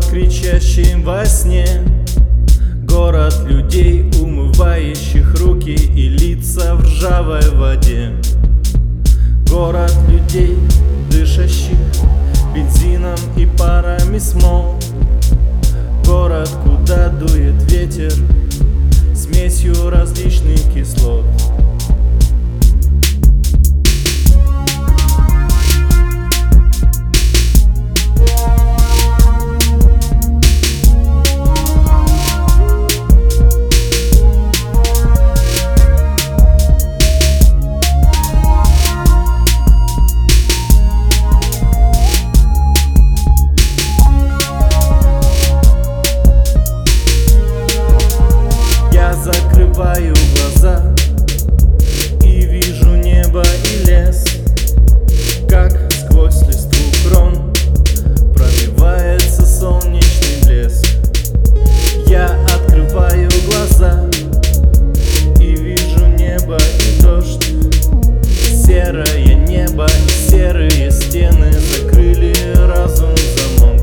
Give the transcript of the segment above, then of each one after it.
кричащий во сне, город людей, умывающих руки и лица в ржавой воде. Город людей, дышащих бензином и парами смол. Город, куда дует ветер смесью различных кислот. Закрываю глаза и вижу небо и лес, как сквозь листву крон пробивается солнечный блеск. Я открываю глаза и вижу небо и дождь. Серое небо и серые стены закрыли разум в замок.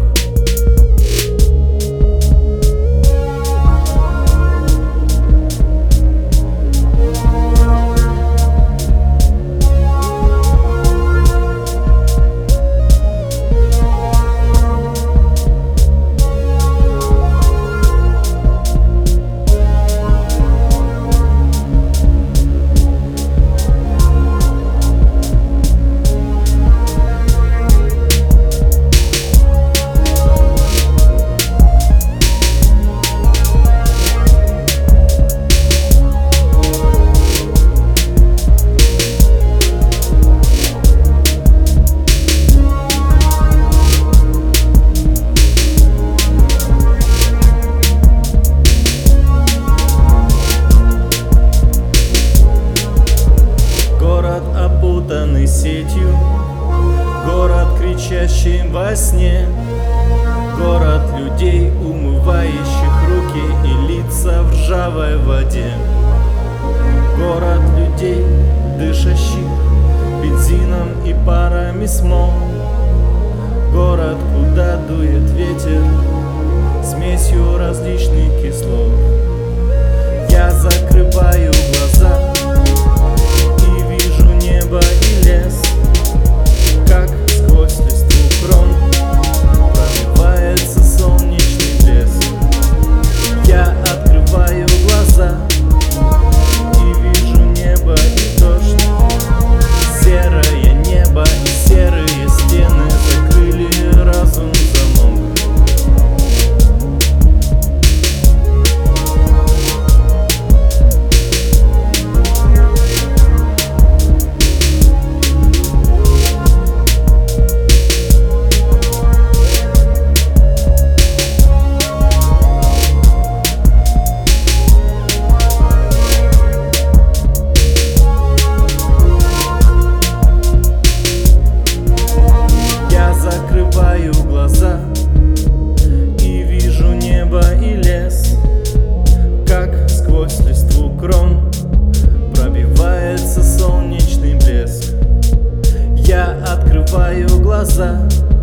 Опутанный сетью, город, кричащий во сне, город людей, умывающих руки и лица в ржавой воде. Город людей, дышащих бензином и парами смол. Город, куда дует ветер смесью различных кислот. Я закрываю глаза и вижу небо и лес, как сквозь листву крон пробивается солнечный блеск. Я открываю глаза и вижу небо и дождь. Серое небо и серые стены закрыли разум в замок. Закрываю глаза и вижу небо и лес, как сквозь листву крон пробивается солнечный блеск. Я открываю глаза